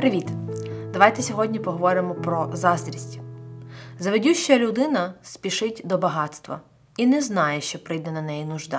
Привіт! Давайте сьогодні поговоримо про заздрість. Завидюща людина спішить до багатства і не знає, що прийде на неї нужда.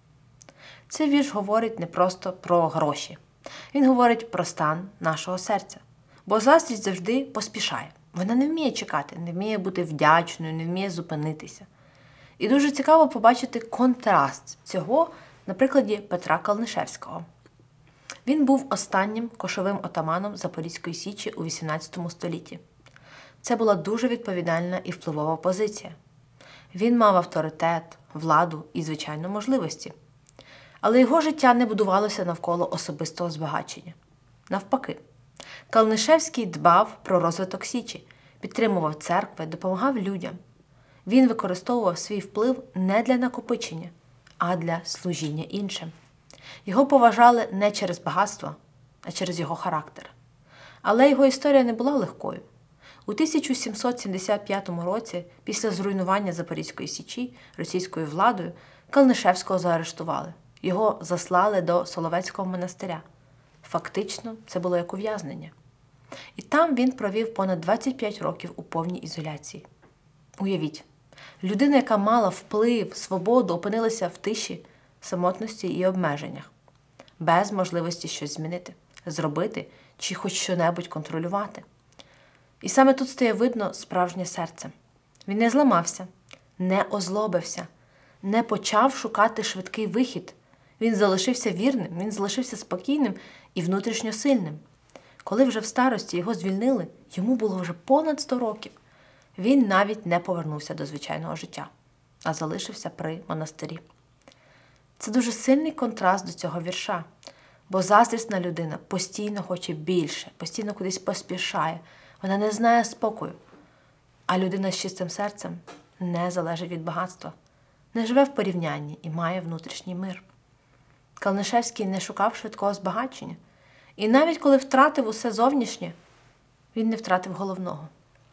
Цей вірш говорить не просто про гроші. Він говорить про стан нашого серця. Бо заздрість завжди поспішає. Вона не вміє чекати, не вміє бути вдячною, не вміє зупинитися. І дуже цікаво побачити контраст цього на прикладі Петра Калнишевського. Він був останнім кошовим отаманом Запорізької Січі у XVIII столітті. Це була дуже відповідальна і впливова позиція. Він мав авторитет, владу і, звичайно, можливості. Але його життя не будувалося навколо особистого збагачення. Навпаки, Калнишевський дбав про розвиток Січі, підтримував церкви, допомагав людям. Він використовував свій вплив не для накопичення, а для служіння іншим. Його поважали не через багатство, а через його характер. Але його історія не була легкою. У 1775 році, після зруйнування Запорізької Січі російською владою, Калнишевського заарештували. Його заслали до Соловецького монастиря. Фактично, це було як ув'язнення. І там він провів понад 25 років у повній ізоляції. Уявіть, людина, яка мала вплив, свободу, опинилася в тиші, самотності і обмеженнях, без можливості щось змінити, зробити чи хоч що-небудь контролювати. І саме тут стає видно справжнє серце. Він не зламався, не озлобився, не почав шукати швидкий вихід. Він залишився вірним, він залишився спокійним і внутрішньо сильним. Коли вже в старості його звільнили, йому було вже понад 100 років. Він навіть не повернувся до звичайного життя, а залишився при монастирі. Це дуже сильний контраст до цього вірша, бо заздрісна людина постійно хоче більше, постійно кудись поспішає, вона не знає спокою. А людина з чистим серцем не залежить від багатства, не живе в порівнянні і має внутрішній мир. Калнишевський не шукав швидкого збагачення. І навіть коли втратив усе зовнішнє, він не втратив головного.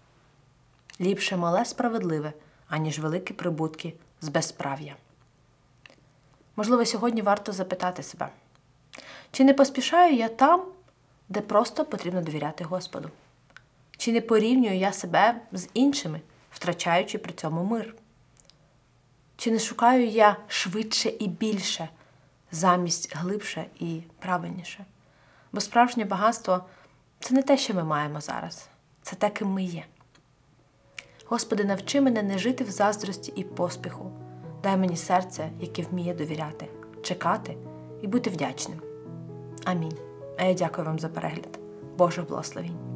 Ліпше мале справедливе, аніж великі прибутки з безправ'я. Можливо, сьогодні варто запитати себе, чи не поспішаю я там, де просто потрібно довіряти Господу? Чи не порівнюю я себе з іншими, втрачаючи при цьому мир? Чи не шукаю я швидше і більше, замість глибше і правильніше? Бо справжнє багатство – це не те, що ми маємо зараз, це те, ким ми є. Господи, навчи мене не жити в заздрості і поспіху. Дай мені серце, яке вміє довіряти, чекати і бути вдячним. Амінь. А я дякую вам за перегляд. Божих благословінь.